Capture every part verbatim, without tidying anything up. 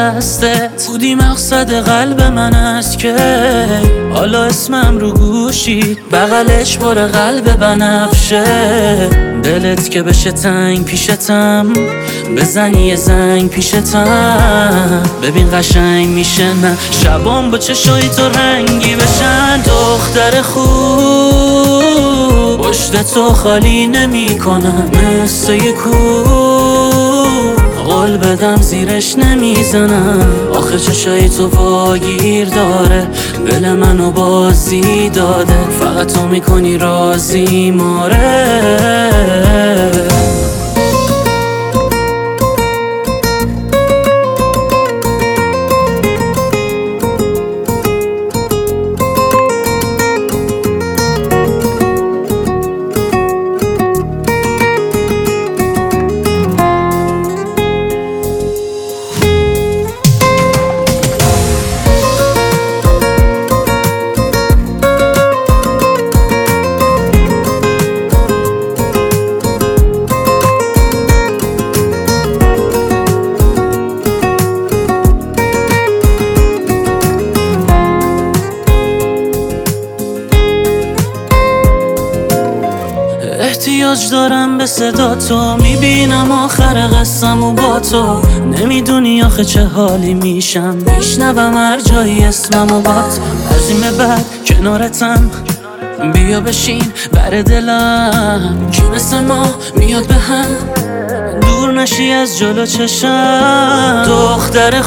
دستت بودی مقصد قلب من است که حالا اسمم رو گوشی بغلش پر قلب بنفشه. دلت که بشه تنگ پیشتم بزن یه زنگ پیشتم، ببین قشنگ میشه نه شبام با چشای تو رنگی بشن. دختر خوب پشت تو خالی نمی کنم مثل یه کوه، قول بدم زیرش نمیزنم. آخه چشای تو واگیر داره دل منو بازی داده، فقط تو میکنی رازی ماره. احتیاج دارم به صدا تو، میبینم آخر قصه‌مو با تو. نمیدونی آخه چه حالی میشم میشنوم هر جایی اسممو با تو. از این به بعد کنارتم بیا بشین بر دلم که مثل ما میاد به هم، دور نشی از جلو چشم. دختر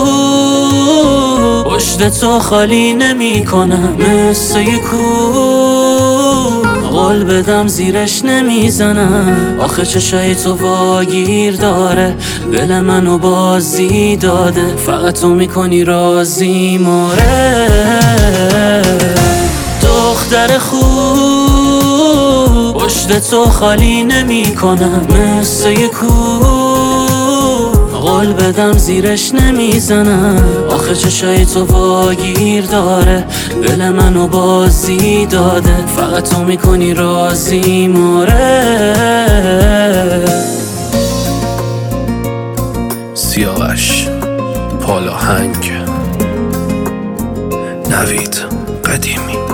خوب پشت تو خالی نمی کنم مثل یه کوه، قول بدم زیرش نمیزنم. آخه چشای تو واگیر داره دل منو بازی داده، فقط تو میکنی رازی ماره. دختر خوب پشت تو خالی نمی کنم مثل یه کوه، قول بدم زیرش نمیزنم. آخه چشای تو واگیر داره دل منو بازی داده، فقط تو میکنی رازی ماره. سیاوش پالاهنگ، نوید قدیمی.